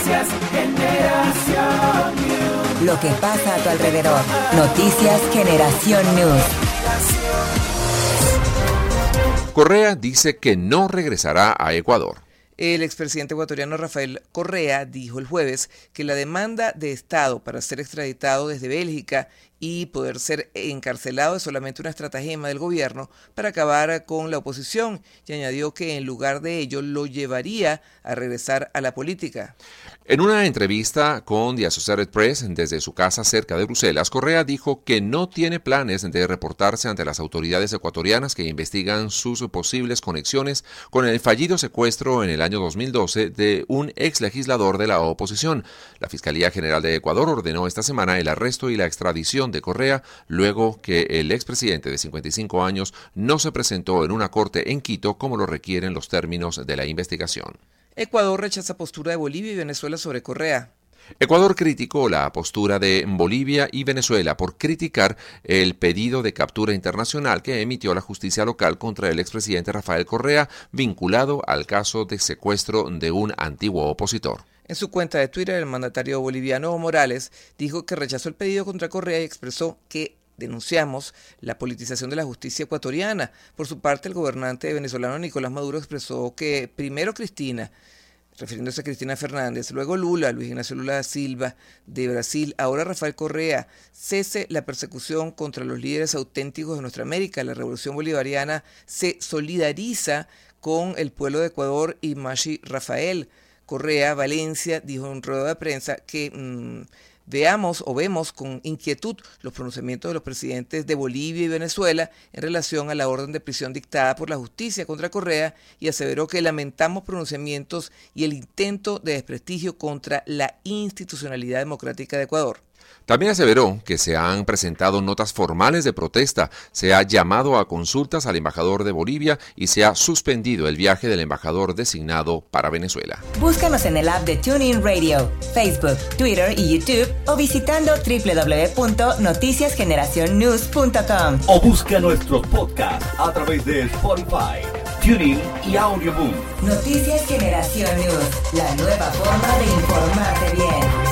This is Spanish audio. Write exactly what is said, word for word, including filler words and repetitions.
Noticias Generación News. Lo que pasa a tu alrededor. Noticias Generación News. Correa dice que no regresará a Ecuador. El expresidente ecuatoriano Rafael Correa dijo el jueves que la demanda de Estado para ser extraditado desde Bélgica y poder ser encarcelado es solamente una estratagema del gobierno para acabar con la oposición, y añadió que en lugar de ello lo llevaría a regresar a la política. En una entrevista con The Associated Press desde su casa cerca de Bruselas, Correa dijo que no tiene planes de reportarse ante las autoridades ecuatorianas que investigan sus posibles conexiones con el fallido secuestro en el año dos mil doce de un ex legislador de la oposición. La Fiscalía General de Ecuador ordenó esta semana el arresto y la extradición de Correa luego que el expresidente de cincuenta y cinco años no se presentó en una corte en Quito como lo requieren los términos de la investigación. Ecuador rechaza postura de Bolivia y Venezuela sobre Correa. Ecuador criticó la postura de Bolivia y Venezuela por criticar el pedido de captura internacional que emitió la justicia local contra el expresidente Rafael Correa, vinculado al caso de secuestro de un antiguo opositor. En su cuenta de Twitter, el mandatario boliviano Evo Morales dijo que rechazó el pedido contra Correa y expresó que denunciamos la politización de la justicia ecuatoriana. Por su parte, el gobernante venezolano Nicolás Maduro expresó que primero Cristina, refiriéndose a Cristina Fernández, luego Lula, Luis Ignacio Lula da Silva de Brasil, ahora Rafael Correa, cese la persecución contra los líderes auténticos de nuestra América. La revolución bolivariana se solidariza con el pueblo de Ecuador y Mashi Rafael. Correa Valencia dijo en un rueda de prensa que mmm, veamos o vemos con inquietud los pronunciamientos de los presidentes de Bolivia y Venezuela en relación a la orden de prisión dictada por la justicia contra Correa, y aseveró que lamentamos pronunciamientos y el intento de desprestigio contra la institucionalidad democrática de Ecuador. También aseveró que se han presentado notas formales de protesta, se ha llamado a consultas al embajador de Bolivia y se ha suspendido el viaje del embajador designado para Venezuela. Búscanos en el app de TuneIn Radio, Facebook, Twitter y YouTube o visitando doble u doble u doble u punto noticias generación news punto com. O busca nuestros podcasts a través de Spotify, TuneIn y Audioboom. Noticias Generación News, la nueva forma de informarte bien.